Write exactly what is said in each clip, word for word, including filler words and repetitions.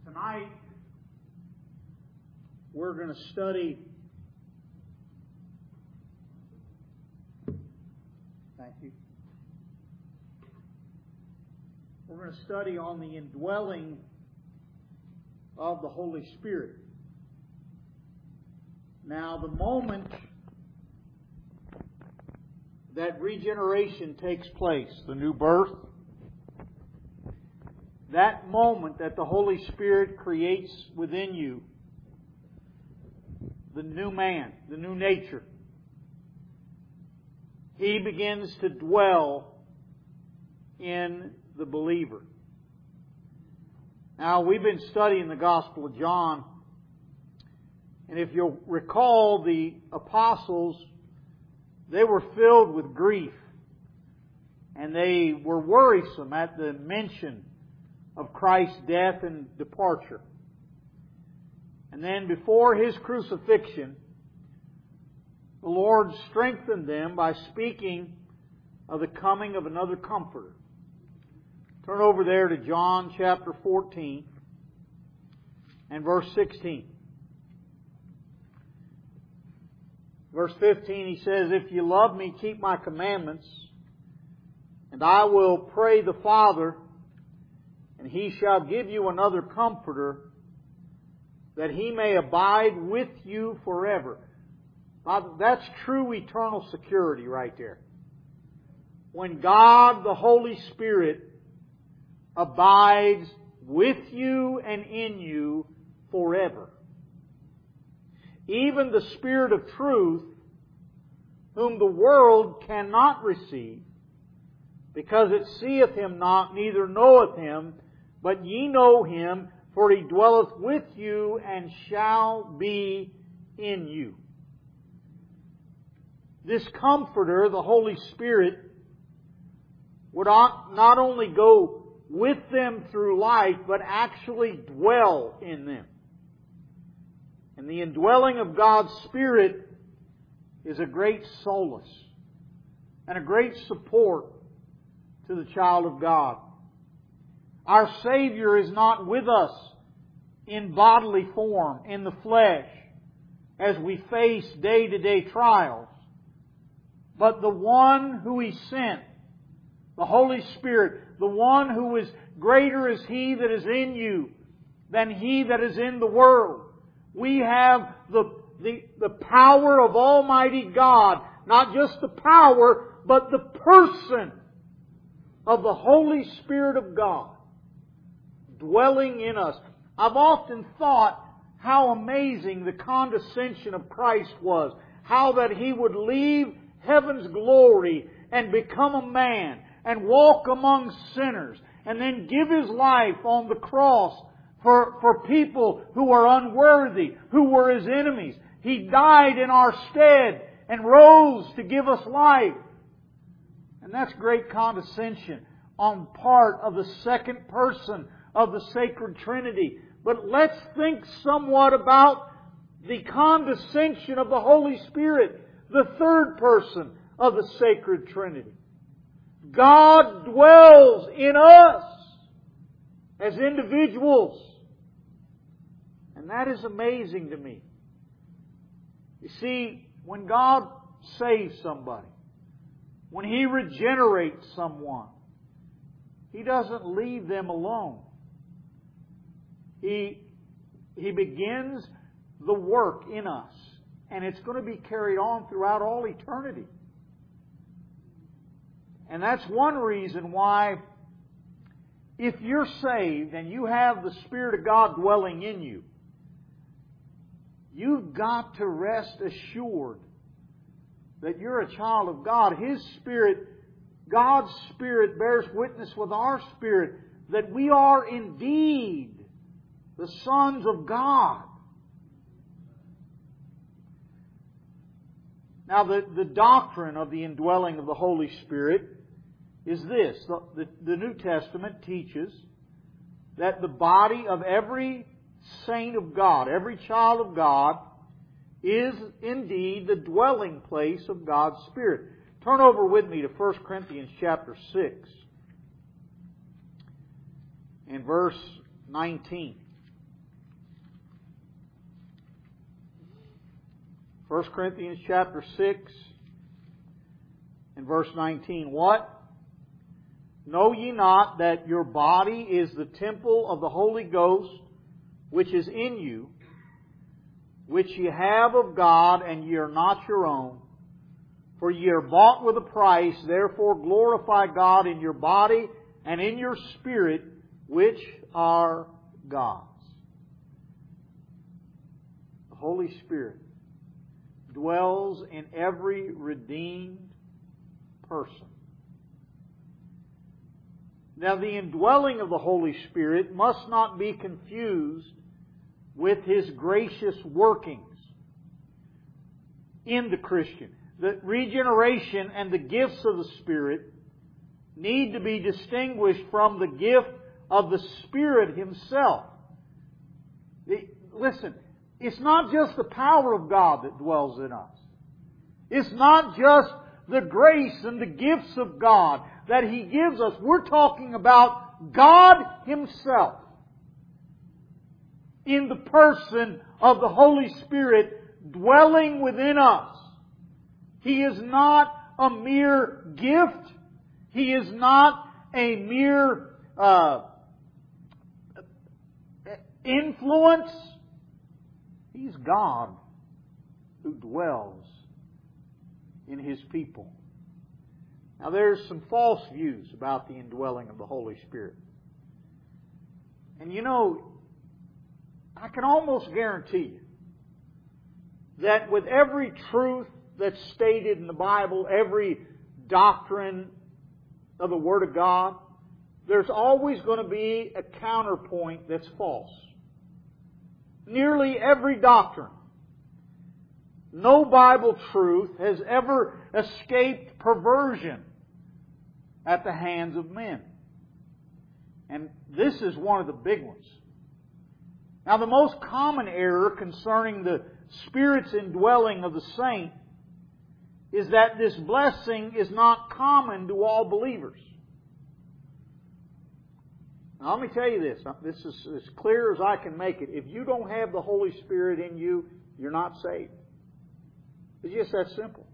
Tonight, we're going to study. Thank you. We're going to study on the indwelling of the Holy Spirit. Now, the moment that regeneration takes place, the new birth, that moment that the Holy Spirit creates within you the new man, the new nature, He begins to dwell in the believer. Now, we've been studying the Gospel of John, and if you'll recall, the apostles, they were filled with grief, and they were worrisome at the mention of Christ's death and departure. And then before His crucifixion, the Lord strengthened them by speaking of the coming of another Comforter. Turn over there to John chapter fourteen and verse sixteen. Verse fifteen, He says, "If you love Me, keep My commandments, and I will pray the Father, and He shall give you another Comforter, that He may abide with you forever." Now, that's true eternal security right there. When God, the Holy Spirit, abides with you and in you forever. Even the Spirit of truth, whom the world cannot receive, because it seeth Him not, neither knoweth Him, but ye know Him, for He dwelleth with you and shall be in you. This Comforter, the Holy Spirit, would not only go with them through life, but actually dwell in them. And the indwelling of God's Spirit is a great solace and a great support to the child of God. Our Savior is not with us in bodily form, in the flesh, as we face day-to-day trials. But the one who He sent, the Holy Spirit, the one who is greater is He that is in you than he that is in the world. We have the, the, the power of Almighty God, not just the power, but the person of the Holy Spirit of God dwelling in us. I've often thought how amazing the condescension of Christ was. How that He would leave heaven's glory and become a man and walk among sinners and then give His life on the cross for, for people who are unworthy, who were His enemies. He died in our stead and rose to give us life. And that's great condescension on part of the second person of the Sacred Trinity. But let's think somewhat about the condescension of the Holy Spirit, the third person of the Sacred Trinity. God dwells in us as individuals. And that is amazing to me. You see, when God saves somebody, when He regenerates someone, He doesn't leave them alone. He, he begins the work in us. And it's going to be carried on throughout all eternity. And that's one reason why, if you're saved and you have the Spirit of God dwelling in you, you've got to rest assured that you're a child of God. His Spirit, God's Spirit, bears witness with our spirit that we are indeed the sons of God. Now, the, the doctrine of the indwelling of the Holy Spirit is this. The, the, the New Testament teaches that the body of every saint of God, every child of God, is indeed the dwelling place of God's Spirit. Turn over with me to First Corinthians chapter six and verse nineteen. First Corinthians chapter six and verse nineteen. What? Know ye not that your body is the temple of the Holy Ghost, which is in you, which ye have of God, and ye are not your own? For ye are bought with a price, therefore glorify God in your body and in your spirit, which are God's. The Holy Spirit dwells in every redeemed person. Now, the indwelling of the Holy Spirit must not be confused with His gracious workings in the Christian. The regeneration and the gifts of the Spirit need to be distinguished from the gift of the Spirit Himself. Listen, it's not just the power of God that dwells in us. It's not just the grace and the gifts of God that He gives us. We're talking about God Himself in the person of the Holy Spirit dwelling within us. He is not a mere gift. He is not a mere uh, influence. He's God who dwells in His people. Now, there's some false views about the indwelling of the Holy Spirit. And you know, I can almost guarantee you that with every truth that's stated in the Bible, every doctrine of the Word of God, there's always going to be a counterpoint that's false. Nearly every doctrine. No Bible truth has ever escaped perversion at the hands of men. And this is one of the big ones. Now, the most common error concerning the Spirit's indwelling of the saint is that this blessing is not common to all believers. Now, let me tell you this. This is as clear as I can make it. If you don't have the Holy Spirit in you, you're not saved. It's just that simple.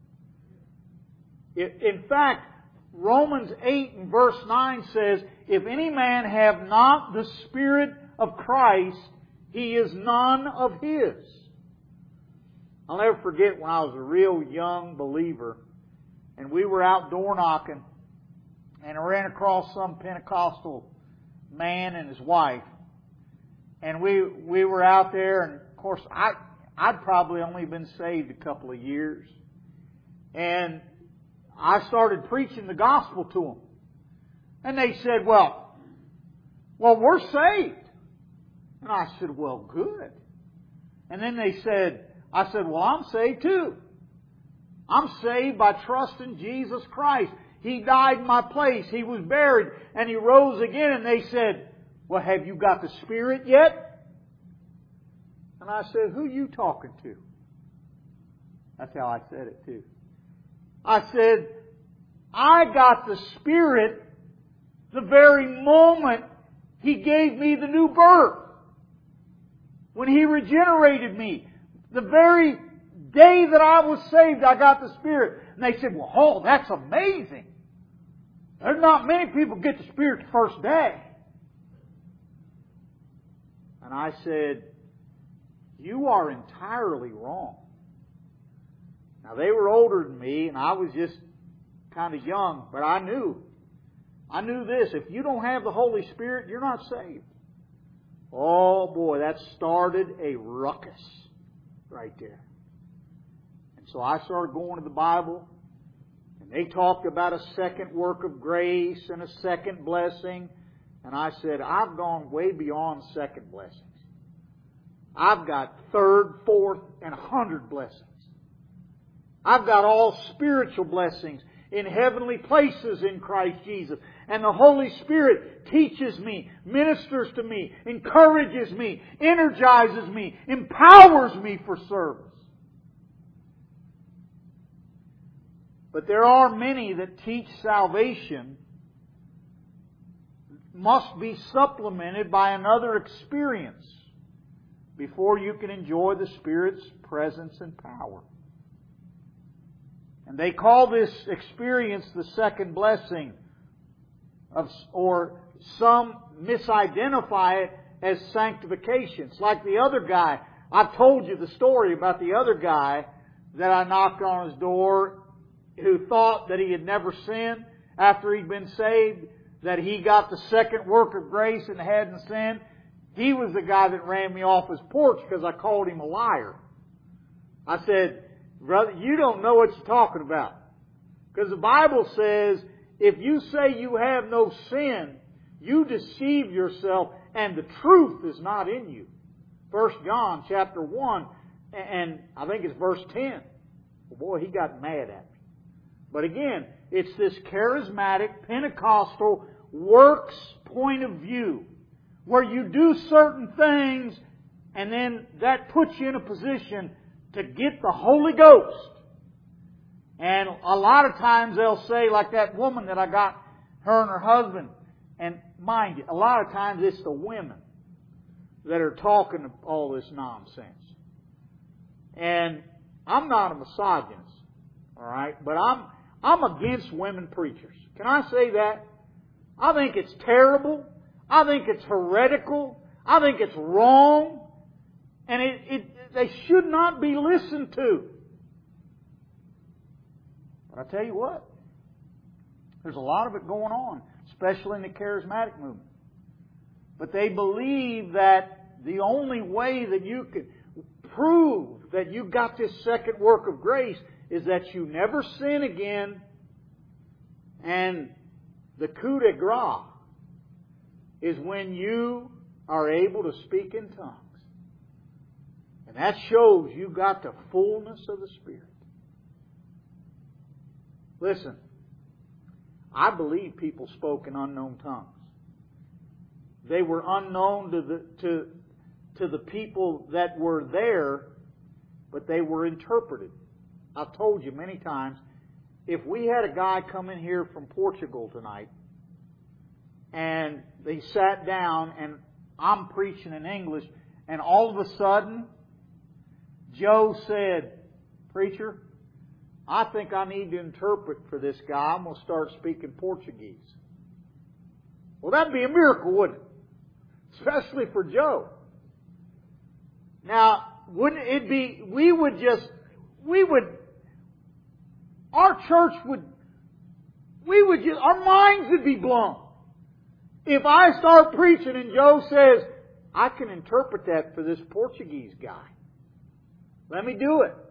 In fact, Romans eight and verse nine says, if any man have not the Spirit of Christ, he is none of His. I'll never forget when I was a real young believer and we were out door knocking and I ran across some Pentecostal man and his wife. And we we were out there, and of course I I'd probably only been saved a couple of years. And I started preaching the gospel to them. And they said, well, well, we're saved. And I said, well, good. And then they said, I said, well, I'm saved too. I'm saved by trusting Jesus Christ. He died in my place. He was buried and He rose again. And they said, well, have you got the Spirit yet? And I said, who are you talking to? That's how I said it too. I said, I got the Spirit the very moment He gave me the new birth. When He regenerated me. The very day that I was saved, I got the Spirit. And they said, well, oh, that's amazing. There's not many people get the Spirit the first day. And I said, you are entirely wrong. Now, they were older than me, and I was just kind of young, but I knew. I knew this. If you don't have the Holy Spirit, you're not saved. Oh, boy, that started a ruckus right there. And so I started going to the Bible, and they talked about a second work of grace and a second blessing. And I said, I've gone way beyond second blessings. I've got third, fourth, and a hundred blessings. I've got all spiritual blessings in heavenly places in Christ Jesus. And the Holy Spirit teaches me, ministers to me, encourages me, energizes me, empowers me for service. But there are many that teach salvation must be supplemented by another experience before you can enjoy the Spirit's presence and power. And they call this experience the second blessing, of, or some misidentify it as sanctification. It's like the other guy. I've told you the story about the other guy that I knocked on his door who thought that he had never sinned after he'd been saved, that he got the second work of grace and hadn't sinned. He was the guy that ran me off his porch because I called him a liar. I said, brother, you don't know what you're talking about. Because the Bible says, if you say you have no sin, you deceive yourself and the truth is not in you. First John chapter one, and I think it's verse ten. Well, boy, he got mad at me. But again, it's this charismatic, Pentecostal, works point of view, where you do certain things and then that puts you in a position to get the Holy Ghost. And a lot of times they'll say, like that woman that I got, her and her husband, and mind you, a lot of times it's the women that are talking all this nonsense. And I'm not a misogynist, all right, but I'm I'm against women preachers. Can I say that? I think it's terrible. I think it's heretical. I think it's wrong. And it, it they should not be listened to. But I tell you what, there's a lot of it going on, especially in the charismatic movement. But they believe that the only way that you can prove that you got this second work of grace is that you never sin again, and the coup de grace is when you are able to speak in tongues. And that shows you got the fullness of the Spirit. Listen, I believe people spoke in unknown tongues. They were unknown to the to to the people that were there, but they were interpreted. I've told you many times, if we had a guy come in here from Portugal tonight, and they sat down, and I'm preaching in English, and all of a sudden, Joe said, "Preacher, I think I need to interpret for this guy. I'm going to start speaking Portuguese." Well, that'd be a miracle, wouldn't it? Especially for Joe. Now, wouldn't it be, we would just, we would, our church would, we would just, our minds would be blown. If I start preaching and Joe says, "I can interpret that for this Portuguese guy. Let me do it."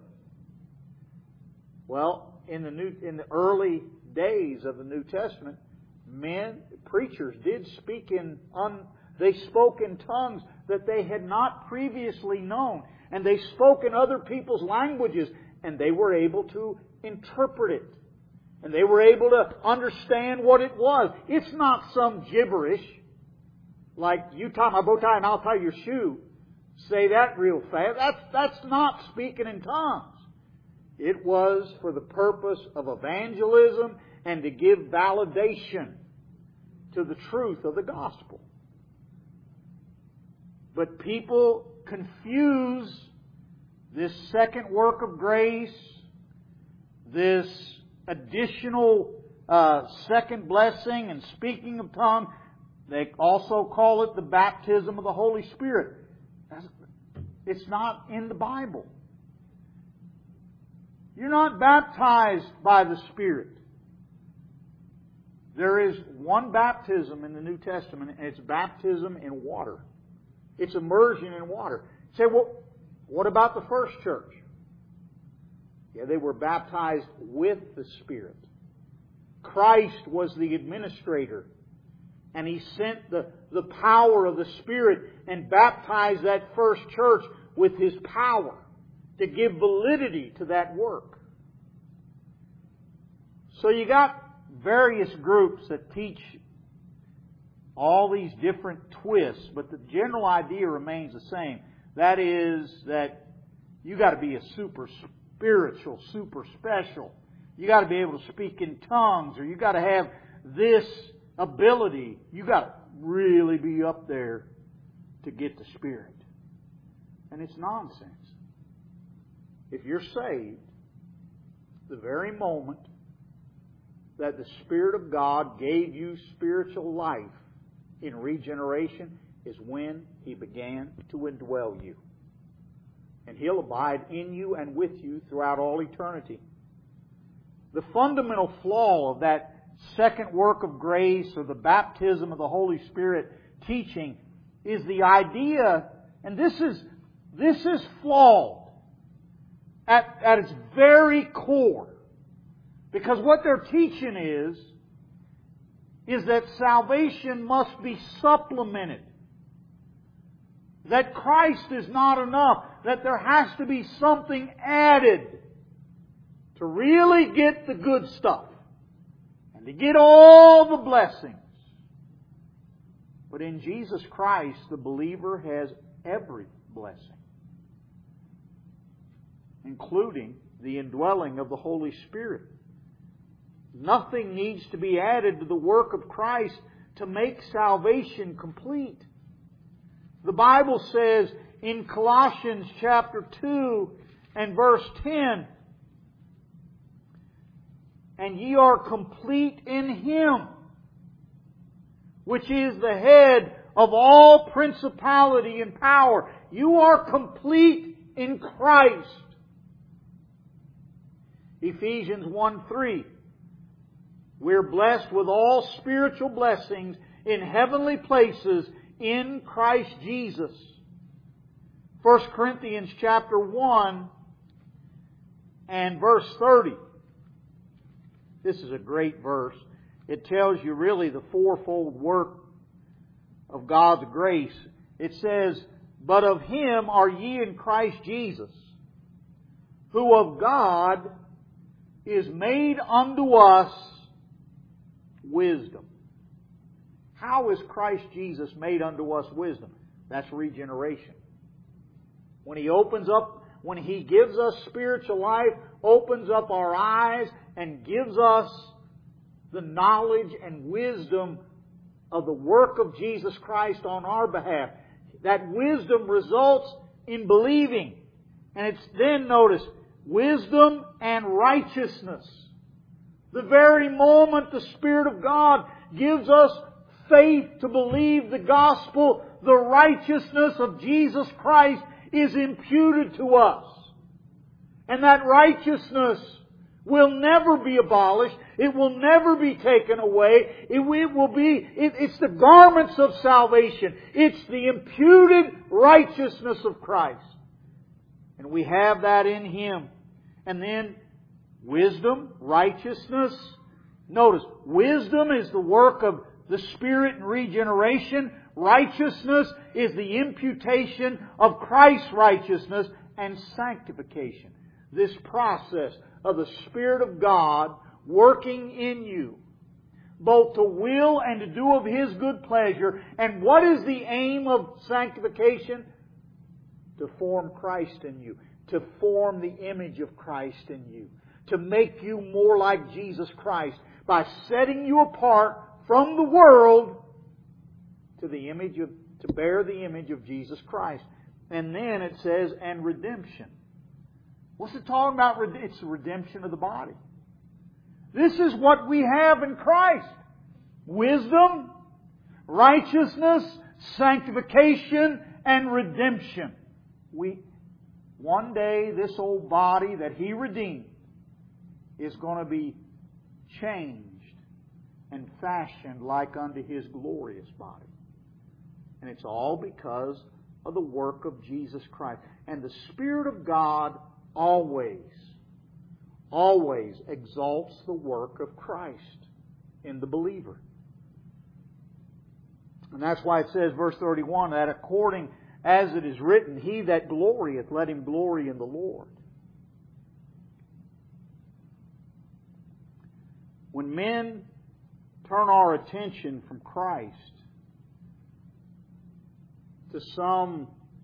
Well, in the new, in the early days of the New Testament, men, preachers did speak in, un, they spoke in tongues that they had not previously known. And they spoke in other people's languages, and they were able to interpret it. And they were able to understand what it was. It's not some gibberish, like you tie my bow tie and I'll tie your shoe. Say that real fast. That's, that's not speaking in tongues. It was for the purpose of evangelism and to give validation to the truth of the gospel. But people confuse this second work of grace, this additional uh, second blessing and speaking of tongues. They also call it the baptism of the Holy Spirit. It's not in the Bible. You're not baptized by the Spirit. There is one baptism in the New Testament, and it's baptism in water. It's immersion in water. You say, well, what about the first church? Yeah, they were baptized with the Spirit. Christ was the administrator, and He sent the, the power of the Spirit and baptized that first church with His power to give validity to that work. So you got various groups that teach all these different twists, but the general idea remains the same. That is that you got to be a super spiritual, super special. You got to be able to speak in tongues, or you got to have this ability. You got to really be up there to get the Spirit. And it's nonsense. If you're saved, the very moment that the Spirit of God gave you spiritual life in regeneration is when He began to indwell you. And He'll abide in you and with you throughout all eternity. The fundamental flaw of that second work of grace or the baptism of the Holy Spirit teaching is the idea, and this is this is flawed at, at its very core. Because what they're teaching is, is that salvation must be supplemented. That Christ is not enough. That there has to be something added to really get the good stuff. And to get all the blessings. But in Jesus Christ, the believer has every blessing. Including the indwelling of the Holy Spirit. Nothing needs to be added to the work of Christ to make salvation complete. The Bible says in Colossians chapter two and verse ten, "And ye are complete in Him, which is the head of all principality and power." You are complete in Christ. Ephesians one three, "We're blessed with all spiritual blessings in heavenly places in Christ Jesus." First Corinthians chapter one and verse thirty. This is a great verse. It tells you really the fourfold work of God's grace. It says, "But of Him are ye in Christ Jesus, who of God is made unto us wisdom." How is Christ Jesus made unto us wisdom? That's regeneration. When He opens up, when He gives us spiritual life, opens up our eyes and gives us the knowledge and wisdom of the work of Jesus Christ on our behalf. That wisdom results in believing. And it's then, notice, wisdom and righteousness. The very moment the Spirit of God gives us faith to believe the gospel, the righteousness of Jesus Christ is imputed to us. And that righteousness will never be abolished. It will never be taken away. It, it will be, it, it's the garments of salvation. It's the imputed righteousness of Christ. And we have that in Him. And then wisdom, righteousness. Notice, wisdom is the work of the Spirit in regeneration. Righteousness is the imputation of Christ's righteousness. And sanctification. This process of the Spirit of God working in you, both to will and to do of His good pleasure. And what is the aim of sanctification? To form Christ in you. To form the image of Christ in you. To make you more like Jesus Christ. By setting you apart from the world to the image of, to bear the image of Jesus Christ. And then it says, and redemption. What's it talking about? It's the redemption of the body. This is what we have in Christ. Wisdom, righteousness, sanctification, and redemption. We, one day, this old body that He redeemed is going to be changed and fashioned like unto His glorious body. And it's all because of the work of Jesus Christ. And the Spirit of God always, always exalts the work of Christ in the believer. And that's why it says, verse thirty-one, that according as it is written, He that glorieth, let him glory in the Lord. When men turn our attention from Christ to some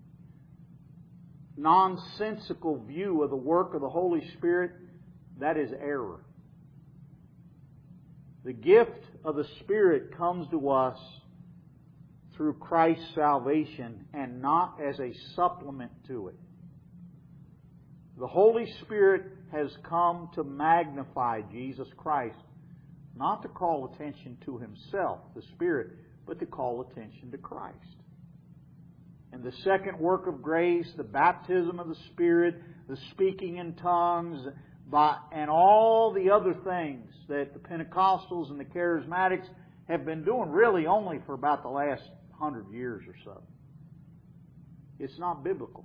nonsensical view of the work of the Holy Spirit, that is error. The gift of the Spirit comes to us through Christ's salvation and not as a supplement to it. The Holy Spirit has come to magnify Jesus Christ, not to call attention to Himself, the Spirit, but to call attention to Christ. And the second work of grace, the baptism of the Spirit, the speaking in tongues, and all the other things that the Pentecostals and the Charismatics have been doing really only for about the last hundred years or so. It's not biblical.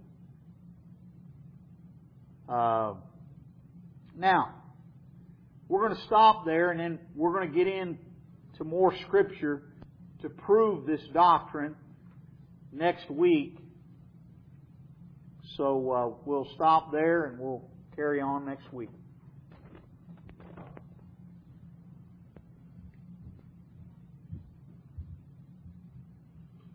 Uh, now, we're going to stop there, and then we're going to get into more Scripture to prove this doctrine next week. So uh, we'll stop there and we'll carry on next week.